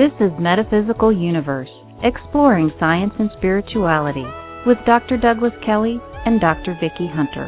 This is Metaphysical Universe, exploring science and spirituality, with Dr. Douglas Kelly and Dr. Vicki Hunter.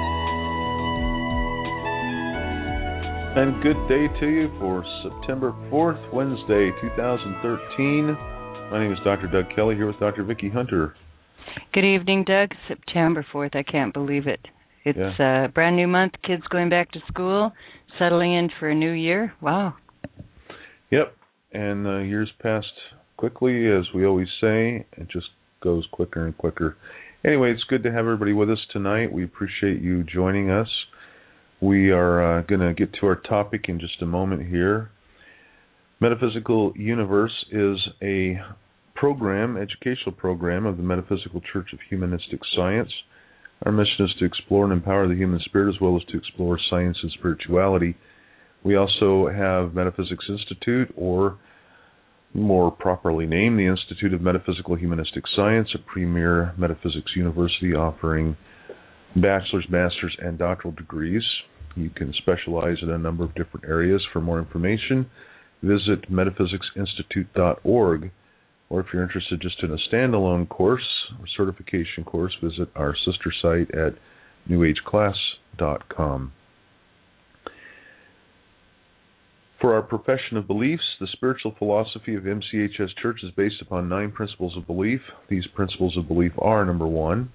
And good day to you for September 4th, Wednesday, 2013. My name is Dr. Doug Kelly here with Dr. Vicki Hunter. Good evening, Doug. September 4th. I can't believe it. It's a brand new month, kids going back to school, settling in for a new year. Wow. Yep. And years passed quickly, as we always say. It just goes quicker and quicker. Anyway, it's good to have everybody with us tonight. We appreciate you joining us. We are going to get to our topic in just a moment here. Metaphysical Universe is a educational program of the Metaphysical Church of Humanistic Science. Our mission is to explore and empower the human spirit as well as to explore science and spirituality. We also have Metaphysics Institute, or more properly named the Institute of Metaphysical Humanistic Science, a premier metaphysics university offering bachelor's, master's, and doctoral degrees. You can specialize in a number of different areas. For more information, visit metaphysicsinstitute.org. Or if you're interested just in a standalone course or certification course, visit our sister site at newageclass.com. For our profession of beliefs, the spiritual philosophy of MCHS Church is based upon 9 principles of belief. These principles of belief are, number 1,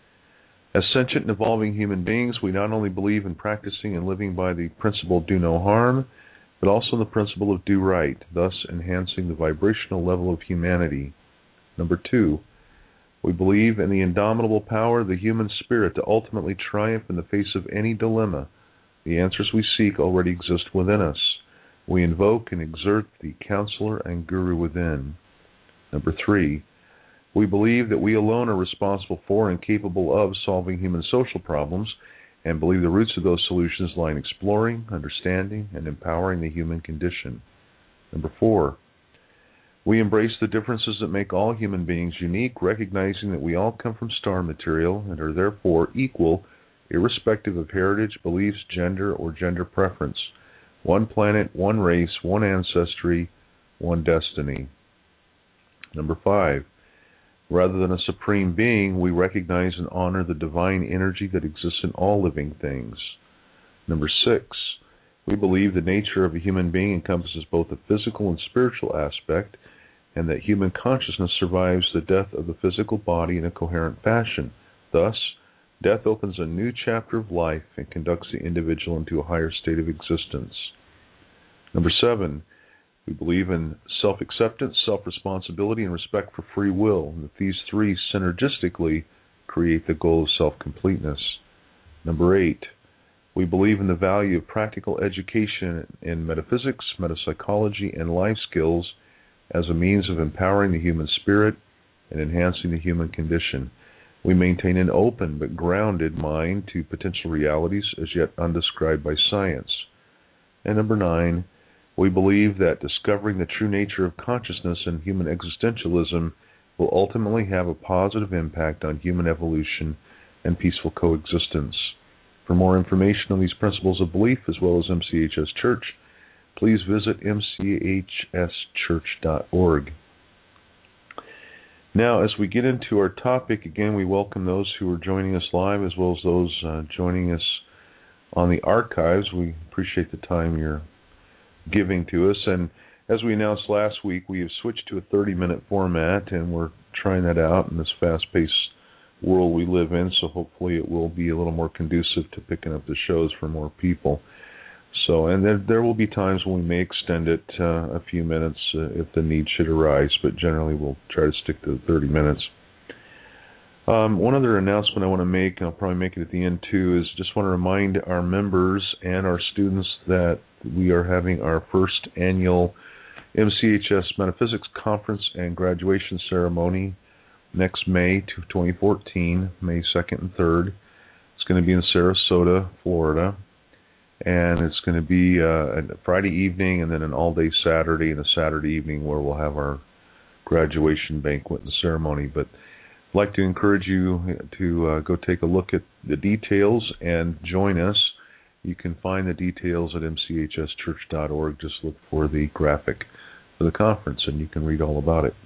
as sentient and evolving human beings, we not only believe in practicing and living by the principle do no harm, but also in the principle of do right, thus enhancing the vibrational level of humanity. Number 2, we believe in the indomitable power of the human spirit to ultimately triumph in the face of any dilemma. The answers we seek already exist within us. We invoke and exert the counselor and guru within. Number 3, we believe that we alone are responsible for and capable of solving human social problems, and believe the roots of those solutions lie in exploring, understanding, and empowering the human condition. Number 4, we embrace the differences that make all human beings unique, recognizing that we all come from star material and are therefore equal, irrespective of heritage, beliefs, gender, or gender preference. One planet, one race, one ancestry, one destiny. Number 5, rather than a supreme being, we recognize and honor the divine energy that exists in all living things. Number 6, we believe the nature of a human being encompasses both a physical and spiritual aspect, and that human consciousness survives the death of the physical body in a coherent fashion. Thus, death opens a new chapter of life and conducts the individual into a higher state of existence. Number 7, we believe in self-acceptance, self-responsibility, and respect for free will, and that these 3 synergistically create the goal of self-completeness. Number 8, we believe in the value of practical education in metaphysics, metapsychology, and life skills as a means of empowering the human spirit and enhancing the human condition. We maintain an open but grounded mind to potential realities as yet undescribed by science. And number 9, we believe that discovering the true nature of consciousness and human existentialism will ultimately have a positive impact on human evolution and peaceful coexistence. For more information on these principles of belief, as well as MCHS Church, please visit mchschurch.org. Now, as we get into our topic, again, we welcome those who are joining us live, as well as those joining us on the archives. We appreciate the time you're giving to us. And as we announced last week, we have switched to a 30-minute format, and we're trying that out in this fast-paced world we live in, so hopefully it will be a little more conducive to picking up the shows for more people. So, and there will be times when we may extend it a few minutes if the need should arise, but generally we'll try to stick to the 30 minutes. One other announcement I want to make, and I'll probably make it at the end too, is just want to remind our members and our students that we are having our first annual MCHS Metaphysics Conference and Graduation Ceremony next May 2014, May 2nd and 3rd. It's going to be in Sarasota, Florida, and it's going to be a Friday evening and then an all-day Saturday and a Saturday evening where we'll have our graduation banquet and ceremony. But I'd like to encourage you to go take a look at the details and join us. You can find the details at mchschurch.org. Just look for the graphic for the conference, and you can read all about it.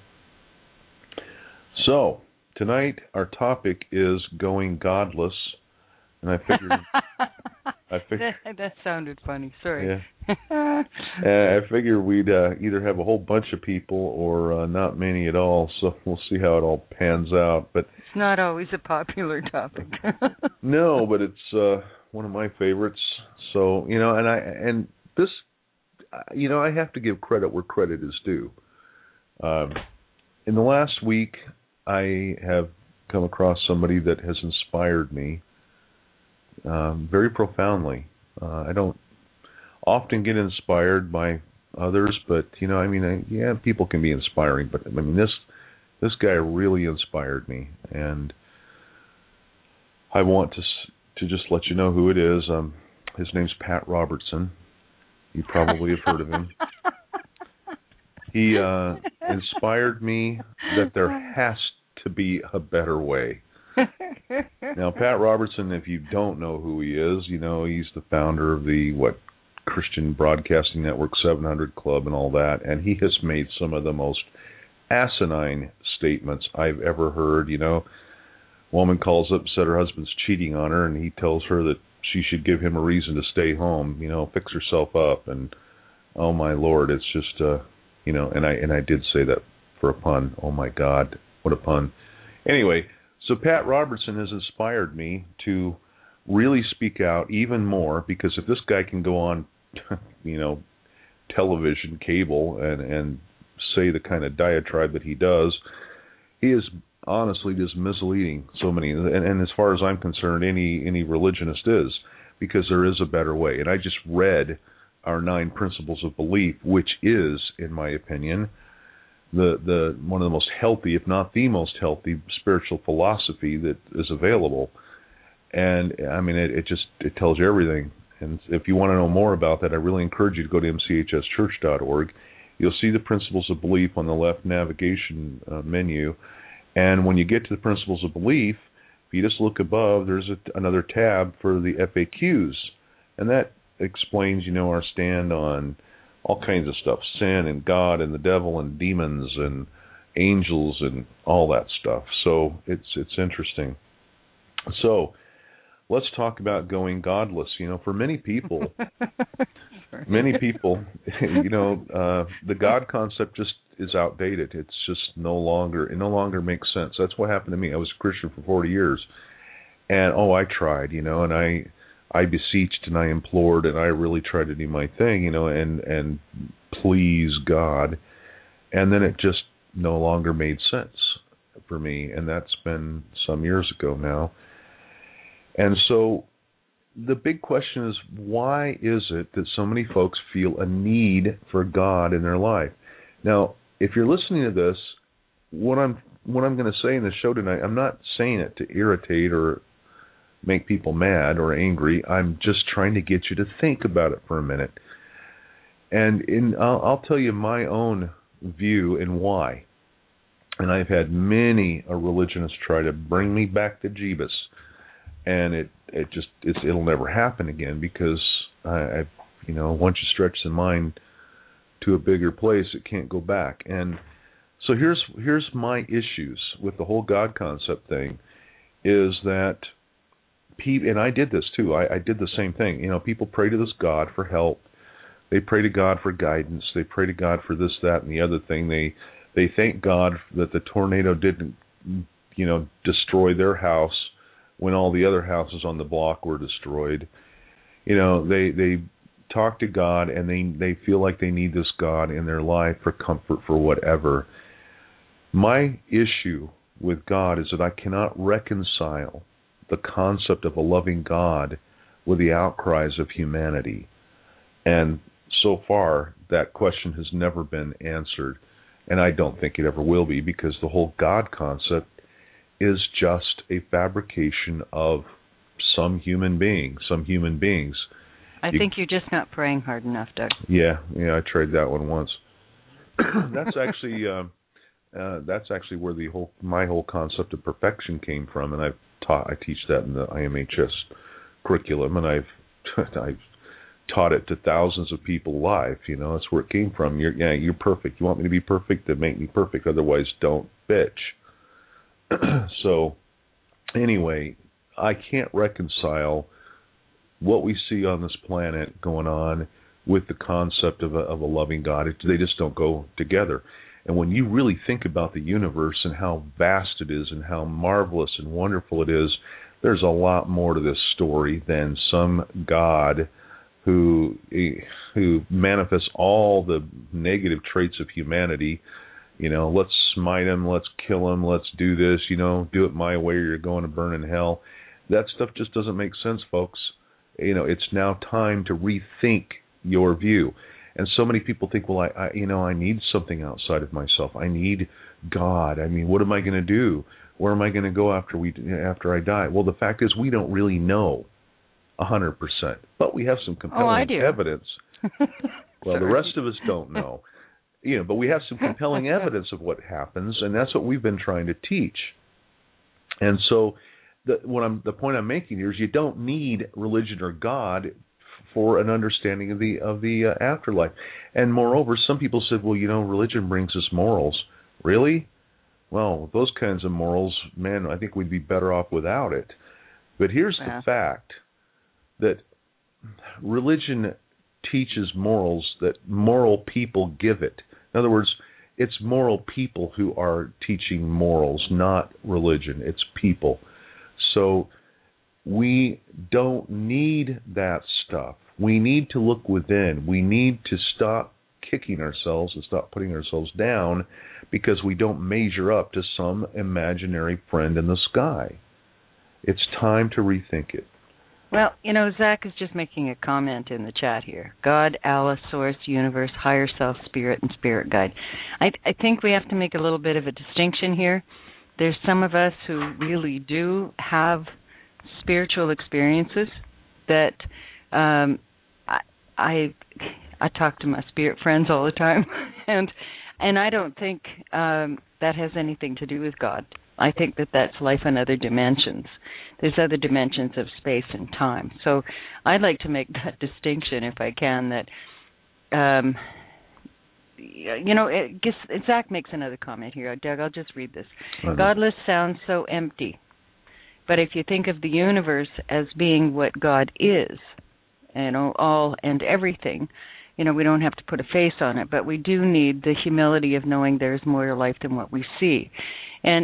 So, tonight our topic is going godless, and I figured... That sounded funny. Sorry. Yeah. I figured we'd either have a whole bunch of people or not many at all, so we'll see how it all pans out. But it's not always a popular topic. No, but it's one of my favorites. So, and this, I have to give credit where credit is due. In the last week, I have come across somebody that has inspired me very profoundly. I don't often get inspired by others, but people can be inspiring. But this guy really inspired me, and I want to just let you know who it is. His name's Pat Robertson. You probably have heard of him. He inspired me that there has to be a better way. Now, Pat Robertson, if you don't know who he is, he's the founder of the Christian Broadcasting Network 700 Club and all that, and he has made some of the most asinine statements I've ever heard. Woman calls up and said her husband's cheating on her, and he tells her that she should give him a reason to stay home, fix herself up, and oh my Lord, it's just and I did say that for a pun. Oh my God, what a pun. Anyway, so Pat Robertson has inspired me to really speak out even more, because if this guy can go on, television, cable, and say the kind of diatribe that he does, he is honestly just misleading so many. And as far as I'm concerned, any religionist is, because there is a better way. And I just read our 9 principles of belief, which is, in my opinion, the one of the most healthy, if not the most healthy, spiritual philosophy that is available. And it tells you everything. And if you want to know more about that, I really encourage you to go to mchschurch.org. You'll see the principles of belief on the left navigation menu. And when you get to the principles of belief, if you just look above, there's another tab for the FAQs. And that explains, our stand on all kinds of stuff, sin and God and the devil and demons and angels and all that stuff. So it's interesting. So let's talk about going godless. For many people, the God concept just is outdated. It no longer makes sense. That's what happened to me. I was a Christian for 40 years, and I tried, and I beseeched and I implored and I really tried to do my thing, and please God. And then it just no longer made sense for me, and that's been some years ago now. And so the big question is, why is it that so many folks feel a need for God in their life? Now, if you're listening to this, what I'm going to say in the show tonight, I'm not saying it to irritate or make people mad or angry. I'm just trying to get you to think about it for a minute. And I'll tell you my own view and why. And I've had many a religionist try to bring me back to Jeebus. And it'll never happen again, because once you stretch the mind to a bigger place, it can't go back. And so here's my issues with the whole God concept thing, is that and I did this too. I did the same thing. People pray to this God for help. They pray to God for guidance. They pray to God for this, that, and the other thing. They thank God that the tornado didn't, destroy their house when all the other houses on the block were destroyed. They talk to God, and they feel like they need this God in their life for comfort, for whatever. My issue with God is that I cannot reconcile the concept of a loving God with the outcries of humanity. And so far, that question has never been answered, and I don't think it ever will be, because the whole God concept is just a fabrication of some human beings. I think you're just not praying hard enough, Doug. Yeah, I tried that one once. That's actually where my whole concept of perfection came from, and I teach that in the IMHS curriculum, and I've taught it to thousands of people live. That's where it came from. You're perfect. You want me to be perfect? Then make me perfect. Otherwise, don't bitch. So, anyway, I can't reconcile what we see on this planet going on with the concept of a loving God. They just don't go together. And when you really think about the universe and how vast it is and how marvelous and wonderful it is, there's a lot more to this story than some God who manifests all the negative traits of humanity. Let's smite him, let's kill him, let's do this, do it my way or you're going to burn in hell. That stuff just doesn't make sense, folks. It's now time to rethink your view. And so many people think, well, I need something outside of myself. I need God. I mean, what am I going to do? Where am I going to go after I die? Well, the fact is we don't really know 100%, but we have some compelling evidence. Well, the rest of us don't know. But we have some compelling evidence of what happens, and that's what we've been trying to teach. And so the point I'm making here is you don't need religion or God for an understanding of the afterlife. And moreover, some people said, well, religion brings us morals. Really? Well, those kinds of morals, man, I think we'd be better off without it. But here's the fact, that religion teaches morals that moral people give it. In other words, it's moral people who are teaching morals, not religion. It's people. So we don't need that stuff. We need to look within. We need to stop kicking ourselves and stop putting ourselves down because we don't measure up to some imaginary friend in the sky. It's time to rethink it. Well, Zach is just making a comment in the chat here. God, Allah, Source, Universe, Higher Self, Spirit, and Spirit Guide. I think we have to make a little bit of a distinction here. There's some of us who really do have spiritual experiences that I talk to my spirit friends all the time, and I don't think that has anything to do with God. I think that's life in other dimensions. There's other dimensions of space and time. So I'd like to make that distinction, if I can, that, Zach makes another comment here. Doug, I'll just read this. Mm-hmm. Godless sounds so empty. But if you think of the universe as being what God is, all and everything, we don't have to put a face on it, but we do need the humility of knowing there's more to life than what we see. And,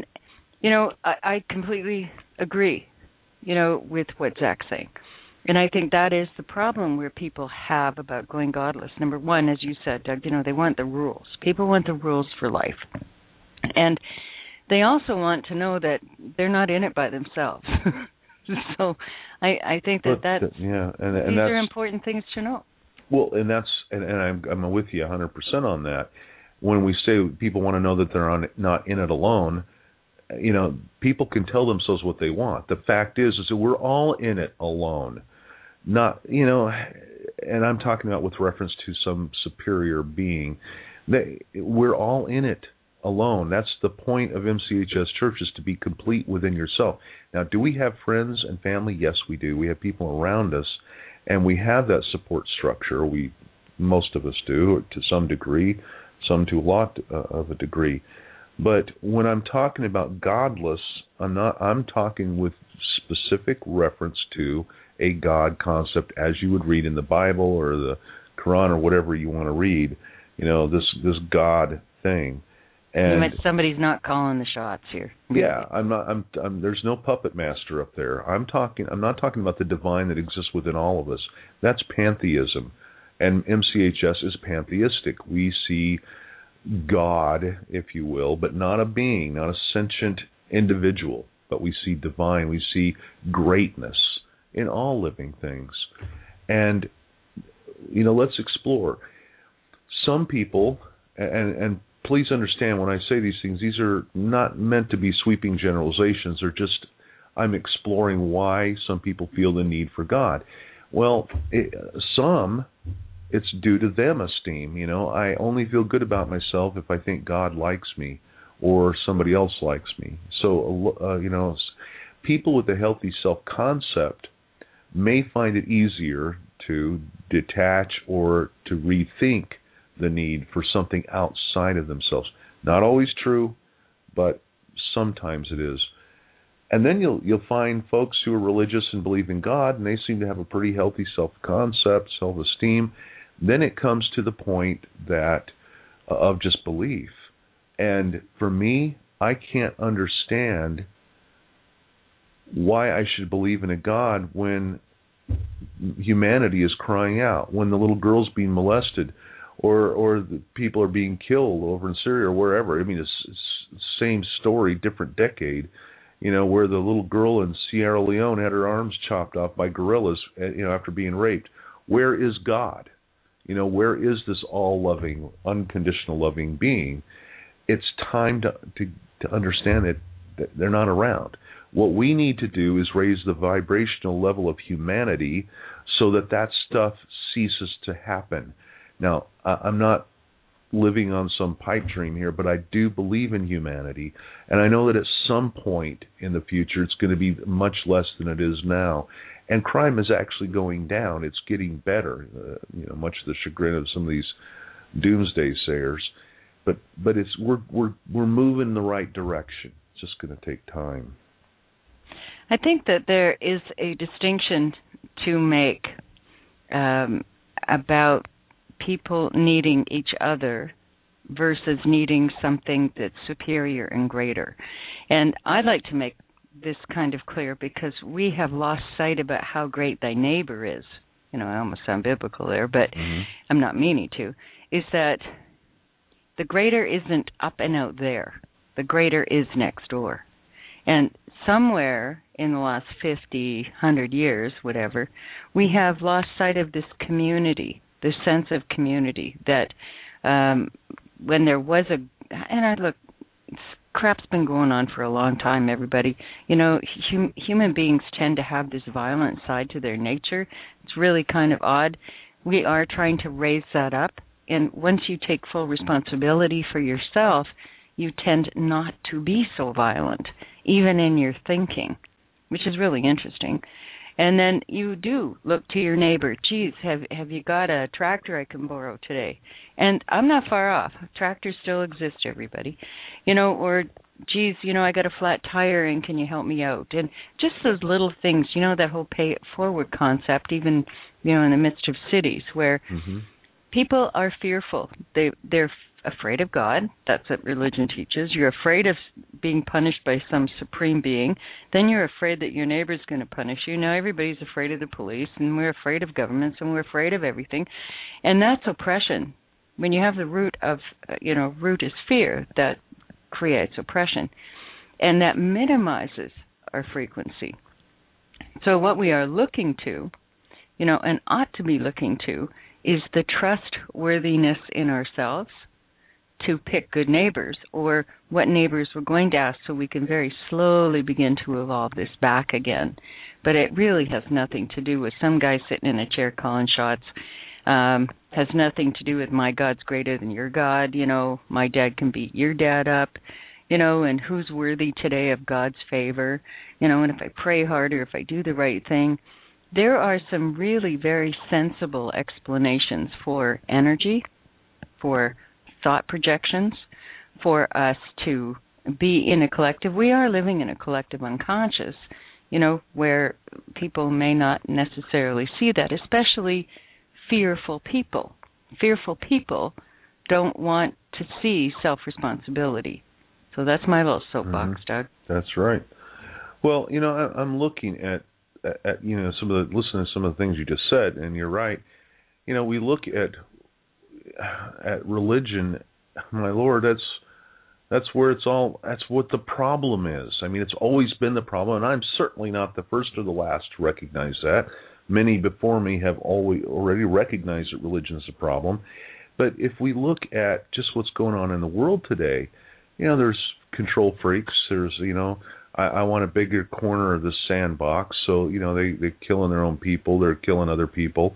I completely agree, with what Zach's saying. And I think that is the problem where people have about going godless. Number one, as you said, Doug, they want the rules. People want the rules for life. And they also want to know that they're not in it by themselves. So I think that's these are important things to know. Well, and I'm with you 100% on that. When we say people want to know that they're not in it alone, people can tell themselves what they want. The fact is that we're all in it alone. Not, and I'm talking about with reference to some superior being. We're all in it alone. That's the point of MCHS Church, is to be complete within yourself. Now, do we have friends and family? Yes, we do. We have people around us, and we have that support structure. Most of us do, to some degree, some to a lot of a degree. But when I'm talking about godless, I'm talking with specific reference to a God concept as you would read in the Bible or the Quran or whatever you want to read. This God thing. And somebody's not calling the shots here. Yeah, I'm there's no puppet master up there. I'm not talking about the divine that exists within all of us. That's pantheism. And MCHS is pantheistic. We see God, if you will, but not a being, not a sentient individual, but we see divine, we see greatness in all living things. And, let's explore. Some people, and please understand when I say these things, these are not meant to be sweeping generalizations. They're just, I'm exploring why some people feel the need for God. Well, it's due to them esteem. I only feel good about myself if I think God likes me or somebody else likes me. So, people with a healthy self-concept may find it easier to detach or to rethink the need for something outside of themselves. Not always true, but sometimes it is. And then you'll find folks who are religious and believe in God, and they seem to have a pretty healthy self-concept, self-esteem. Then it comes to the point that of just belief. And for me, I can't understand why I should believe in a God when humanity is crying out, when the little girl's being molested, or the people are being killed over in Syria or wherever. I mean, it's same story, different decade. Where the little girl in Sierra Leone had her arms chopped off by guerrillas, after being raped. Where is God? Where is this all-loving, unconditional loving being? It's time to understand that they're not around. What we need to do is raise the vibrational level of humanity so that stuff ceases to happen. Now, I'm not living on some pipe dream here, but I do believe in humanity, and I know that at some point in the future it's going to be much less than it is now. And crime is actually going down. It's getting better, much to the chagrin of some of these doomsday sayers. But we're moving in the right direction. It's just going to take time. I think that there is a distinction to make about people needing each other versus needing something that's superior and greater. And I'd like to make this kind of clear because we have lost sight about how great thy neighbor is. I almost sound biblical there, but I'm not meaning to. Is that the greater isn't up and out there. The greater is next door. And somewhere in the last 50, 100 years, whatever, we have lost sight of this community, this sense of community that when there was crap's been going on for a long time, everybody. Human beings tend to have this violent side to their nature. It's really kind of odd. We are trying to raise that up, and once you take full responsibility for yourself, you tend not to be so violent, even in your thinking, which is really interesting. And then you do look to your neighbor. Geez, have you got a tractor I can borrow today? And I'm not far off. Tractors still exist, everybody. Or, geez, I got a flat tire and can you help me out? And just those little things, that whole pay it forward concept, even, in the midst of cities where people are fearful. They're afraid of God. That's what religion teaches. You're afraid of being punished by some supreme being. Then you're afraid that your neighbor's going to punish you. Now everybody's afraid of the police, and we're afraid of governments, and we're afraid of everything. And that's oppression. When you have the root is fear, that creates oppression. And that minimizes our frequency. So what we are looking to, and ought to be looking to, is the trustworthiness in ourselves to pick good neighbors, or what neighbors we're going to ask, so we can very slowly begin to evolve this back again. But it really has nothing to do with some guy sitting in a chair calling shots. Has nothing to do with my God's greater than your God. My dad can beat your dad up. And who's worthy today of God's favor. And if I pray harder, if I do the right thing. There are some really very sensible explanations for energy, for thought projections, for us to be in a collective. We are living in a collective unconscious, where people may not necessarily see that, especially fearful people. Fearful people don't want to see self-responsibility. So that's my little soapbox, Doug. That's right. Well, I'm looking at listening to some of the things you just said, and you're right. We look at religion, my Lord, that's where that's what the problem is. I mean, it's always been the problem, and I'm certainly not the first or the last to recognize that. Many before me have already recognized that religion is a problem. But if we look at just what's going on in the world today, there's control freaks. There's, I want a bigger corner of the sandbox. So, they're killing their own people. They're killing other people.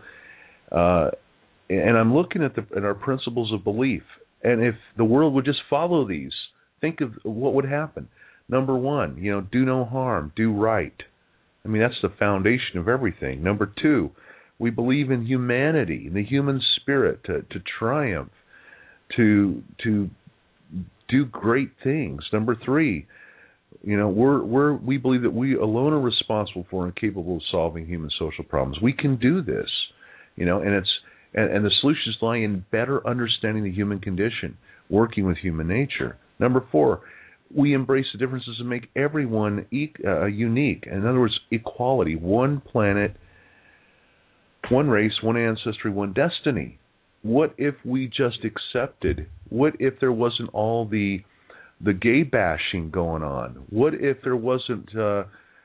And I'm looking at our principles of belief. And if the world would just follow these, think of what would happen. Number one, do no harm, do right. I mean, that's the foundation of everything. Number two, We believe in humanity, in the human spirit to triumph, to do great things. Number 3, we believe that we alone are responsible for and capable of solving human social problems. We can do this, and the solutions lie in better understanding the human condition, working with human nature. Number 4, we embrace the differences and make everyone unique. In other words, equality, one planet, one race, one ancestry, one destiny. What if we just accepted? What if there wasn't all the gay bashing going on? What if there wasn't, the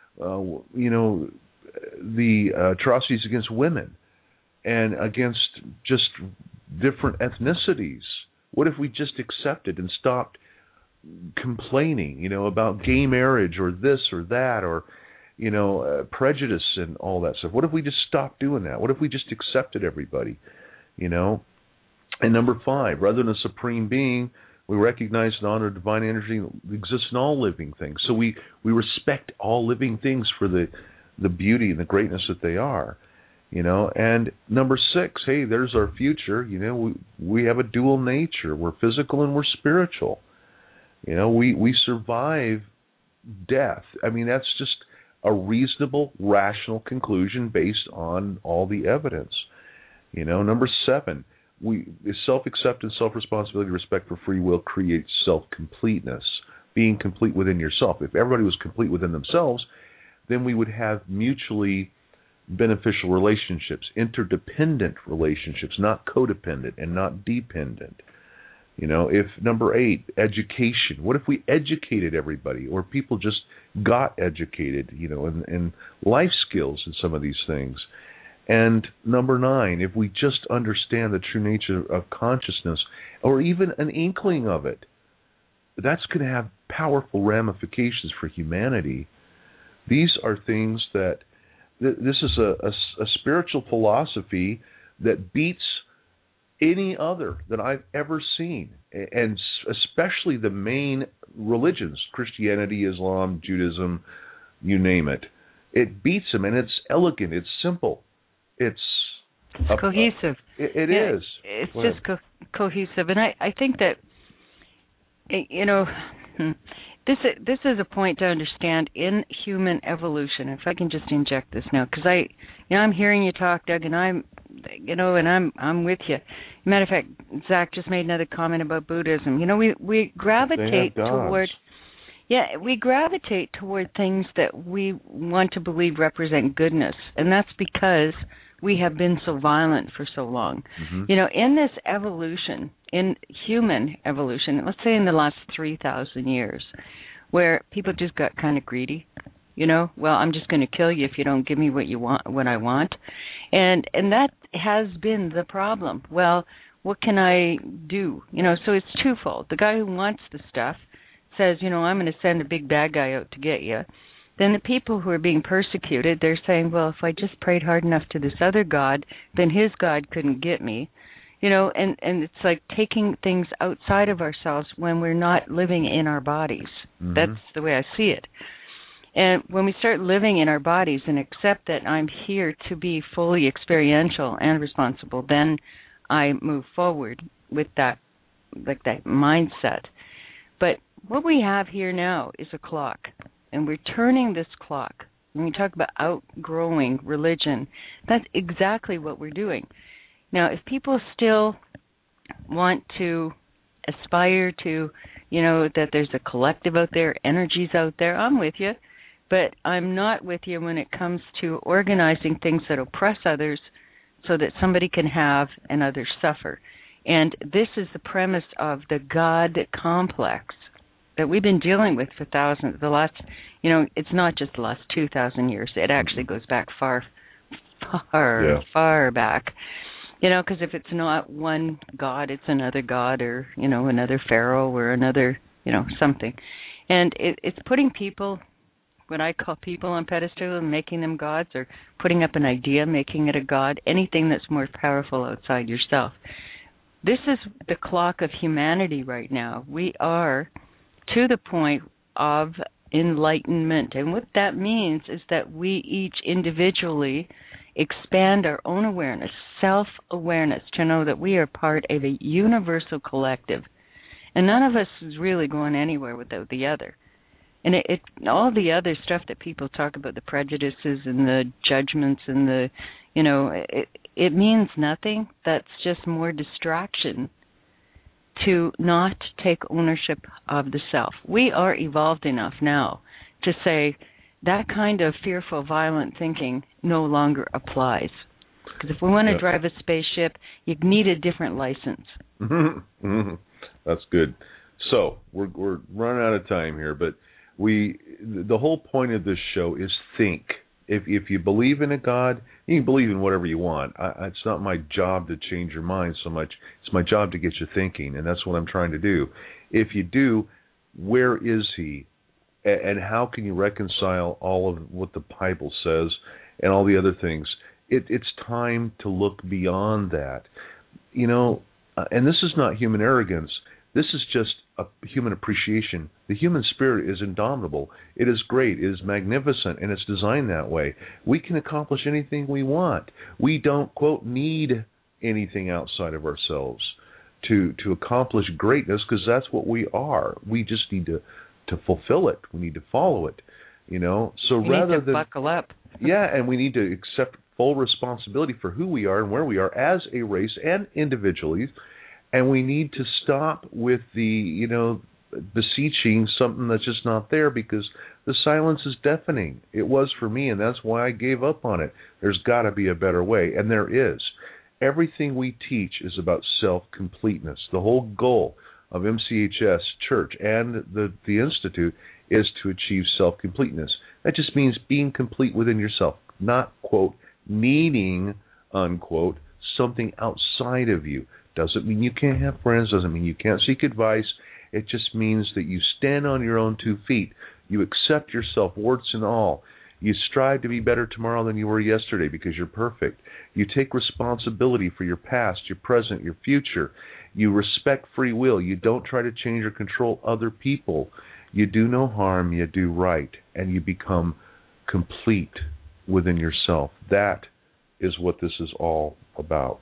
atrocities against women and against just different ethnicities? What if we just accepted and stopped complaining, about gay marriage or this or that or, prejudice and all that stuff? What if we just stopped doing that? What if we just accepted everybody, And number 5, rather than a supreme being, we recognize and honor divine energy that exists in all living things. So we respect all living things for the beauty and the greatness that they are, And number 6, hey, there's our future. We have a dual nature. We're physical and we're spiritual. We survive death. I mean, that's just a reasonable, rational conclusion based on all the evidence. Number 7, self-acceptance, self-responsibility, respect for free will creates self-completeness, being complete within yourself. If everybody was complete within themselves, then we would have mutually beneficial relationships, interdependent relationships, not codependent and not dependent. If number 8, education, what if we educated everybody or people just got educated, in life skills and some of these things? And number 9, if we just understand the true nature of consciousness or even an inkling of it, that's going to have powerful ramifications for humanity. These are things that, this is a spiritual philosophy that beats any other that I've ever seen, and especially the main religions, Christianity, Islam, Judaism, you name it. It beats them, and it's elegant, it's simple. It's cohesive. It is. It's just cohesive, and I think that this is a point to understand in human evolution. If I can just inject this now, because I'm hearing you talk, Doug, and I'm with you. Matter of fact, Zach just made another comment about Buddhism. We gravitate toward. Yeah, we gravitate toward things that we want to believe represent goodness, and that's because we have been so violent for so long. Mm-hmm. In this evolution, in human evolution, let's say in the last 3,000 years, where people just got kind of greedy, well, I'm just going to kill you if you don't give me what I want. And that has been the problem. Well, what can I do? So it's twofold. The guy who wants the stuff says, I'm going to send a big bad guy out to get you. Then the people who are being persecuted, they're saying, well, if I just prayed hard enough to this other God, then his God couldn't get me. And it's like taking things outside of ourselves when we're not living in our bodies. Mm-hmm. That's the way I see it. And when we start living in our bodies and accept that I'm here to be fully experiential and responsible, then I move forward with that mindset. But what we have here now is a clock, and we're turning this clock. When we talk about outgrowing religion, that's exactly what we're doing. Now, if people still want to aspire to, that there's a collective out there, energies out there, I'm with you. But I'm not with you when it comes to organizing things that oppress others so that somebody can have and others suffer. And this is the premise of the God complex that we've been dealing with for thousands. It's not just the last 2,000 years. It actually goes back far back. Because if it's not one God, it's another God or, another pharaoh or another, something. And it's putting people, what I call people on pedestal and making them gods, or putting up an idea, making it a god, anything that's more powerful outside yourself. This is the clock of humanity right now. We are to the point of enlightenment. And what that means is that we each individually expand our own awareness, self-awareness, to know that we are part of a universal collective. And none of us is really going anywhere without the other. And all the other stuff that people talk about, the prejudices and the judgments and the, it means nothing. That's just more distraction to not take ownership of the self. We are evolved enough now to say that kind of fearful, violent thinking no longer applies. Because if we want to drive a spaceship, you need a different license. That's good. So we're running out of time here, but the whole point of this show is think. If you believe in a God, you can believe in whatever you want. It's not my job to change your mind so much. It's my job to get you thinking, and that's what I'm trying to do. If you do, where is he? And how can you reconcile all of what the Bible says and all the other things? It's time to look beyond that. And this is not human arrogance. This is just a human appreciation. The human spirit is indomitable. It is great. It is magnificent, and it's designed that way. We can accomplish anything we want. We don't, quote, need anything outside of ourselves to accomplish greatness, because that's what we are. We just need to fulfill it. We need to follow it. So you rather need to buckle up. And we need to accept full responsibility for who we are and where we are as a race and individually. And we need to stop with the, beseeching something that's just not there, because the silence is deafening. It was for me, and that's why I gave up on it. There's got to be a better way, and there is. Everything we teach is about self-completeness. The whole goal of MCHS Church and the Institute is to achieve self-completeness. That just means being complete within yourself, not, quote, needing, unquote, something outside of you. Doesn't mean you can't have friends, doesn't mean you can't seek advice. It just means that you stand on your own 2 feet. You accept yourself, warts and all. You strive to be better tomorrow than you were yesterday because you're perfect. You take responsibility for your past, your present, your future. You respect free will. You don't try to change or control other people. You do no harm, you do right, and you become complete within yourself. That is what this is all about.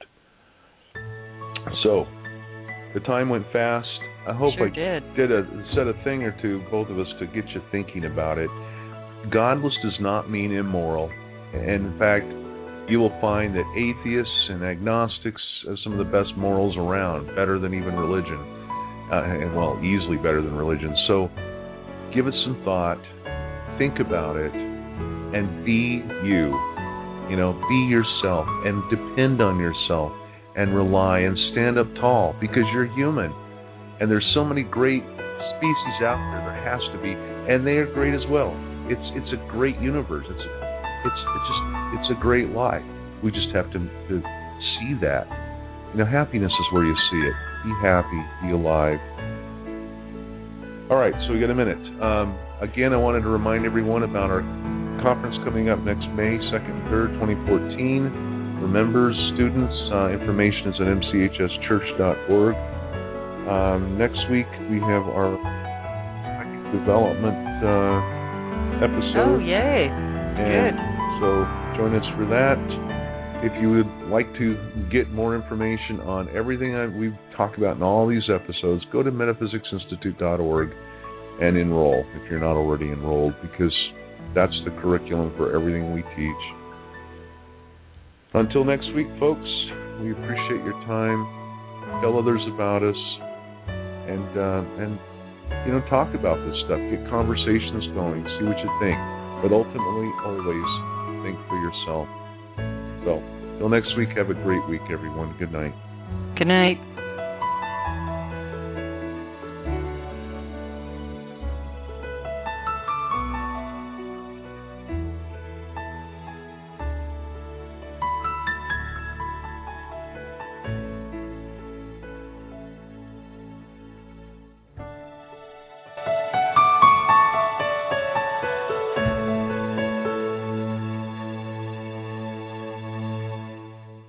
So, the time went fast. I hope sure I said a thing or two, both of us, to get you thinking about it. Godless does not mean immoral. And in fact, you will find that atheists and agnostics have some of the best morals around, better than even religion. Easily better than religion. So, give it some thought, think about it, and be you. Be yourself and depend on yourself and rely and stand up tall, because you're human. And there's so many great species out there. There has to be, and they are great as well. It's a great universe. It's a great life. We just have to see that. Happiness is where you see it. Be happy, be alive. All right, so we got a minute. Again, I wanted to remind everyone about our conference coming up next May 2nd and 3rd, 2014. For members, students, information is at mchschurch.org. Next week we have our development episode. Oh, yay. Good. So join us for that. If you would like to get more information on everything we've talked about in all these episodes, go to metaphysicsinstitute.org and enroll if you're not already enrolled, because that's the curriculum for everything we teach. Until next week, folks, we appreciate your time. Tell others about us, and talk about this stuff. Get conversations going. See what you think. But ultimately, always think for yourself. So, till next week, have a great week, everyone. Good night. Good night.